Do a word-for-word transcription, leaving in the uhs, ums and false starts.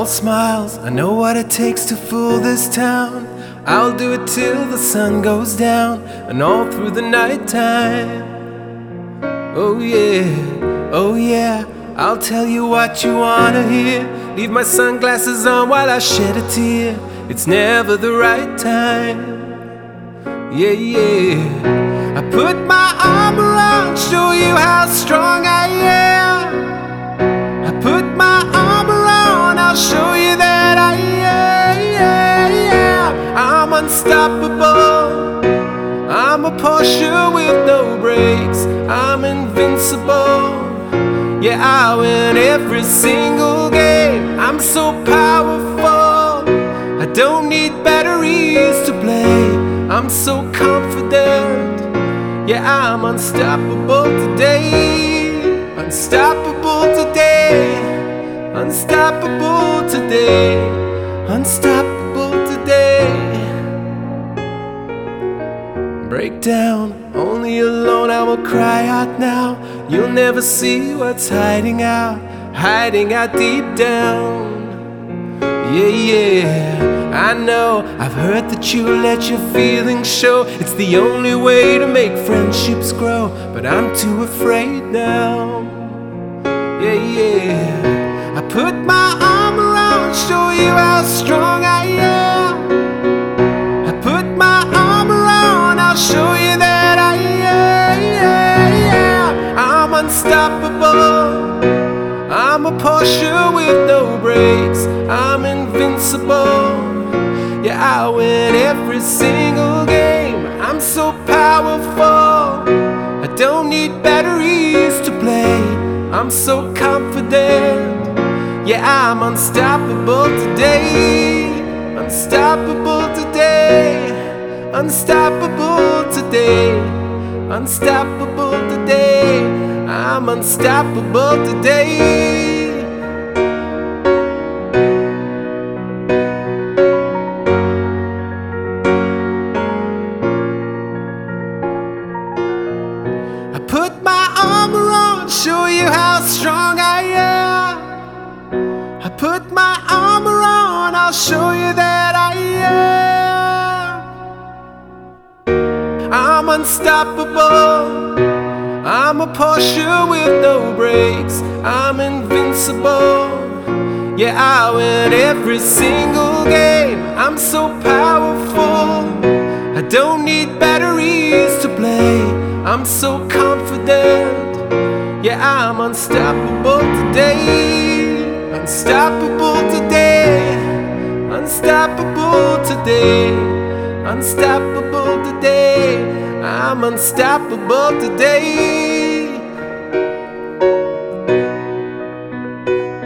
all smiles. I know what it takes to fool this town. I'll do it till the sun goes down and all through the night time. Oh yeah, oh yeah, I'll tell you what you wanna hear. Leave my sunglasses on while I shed a tear. It's never the right time. Yeah, yeah, I put my arm around, show you how strong I am. I put my arm around, I'll show you that I am. Yeah, yeah. I'm unstoppable. I'm a Porsche with no brakes. I'm invincible. Yeah, I win every single game. I'm so powerful. I don't need batteries to play. I'm so confident. Yeah, I'm unstoppable today. Unstoppable today. Unstoppable today. Unstoppable today. Break down, only alone I will cry out now. You'll never see what's hiding out, hiding out deep down. Yeah, yeah, I know, I've heard that you let your feelings show. It's the only way to make friendships grow, but I'm too afraid now. Yeah, yeah, I put my arm around, show you how strong I am. I put my arm around, I'll show you that I am. Yeah, yeah, I'm unstoppable. I'm a Porsche with no brakes. I'm invincible. Yeah, I win every single game. I'm so powerful. I don't need batteries to play. I'm so confident. Yeah, I'm unstoppable today. Unstoppable today. Unstoppable today. Unstoppable today. I'm unstoppable today. I put my arm around, show you how strong I am. I put my arm around, I'll show you that I am. I'm unstoppable. I'm a Porsche with no brakes. I'm invincible. Yeah, I win every single game. I'm so powerful. I don't need batteries to play. I'm so confident. Yeah, I'm unstoppable today. Unstoppable today. Unstoppable today. Unstoppable today. I'm unstoppable today.